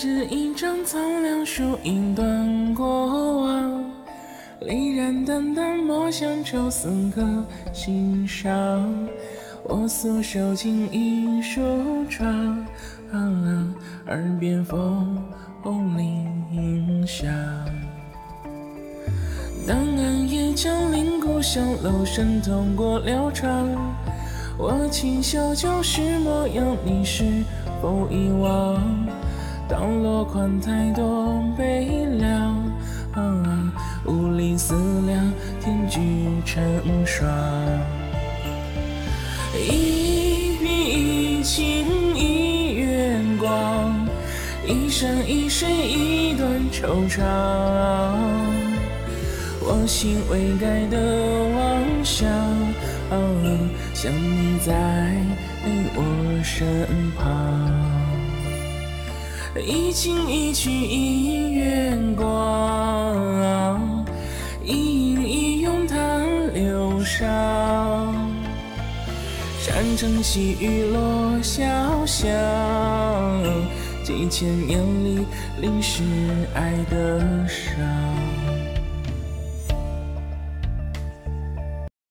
只一张苍凉树影断过往，离然淡淡墨香愁似刻心上。我素手轻一梳妆，耳边风铃响。当暗夜降临，故乡楼声透过流窗。我轻笑旧时模样，你是否遗忘？当落款太多悲凉，无力思量，天举成双。一笔一情一月光，一山一水一段惆怅。我心未改的妄想，想你在我身旁。一情一曲一月光，一饮一咏叹流觞。山城细雨落潇湘，几千年里淋湿爱的伤。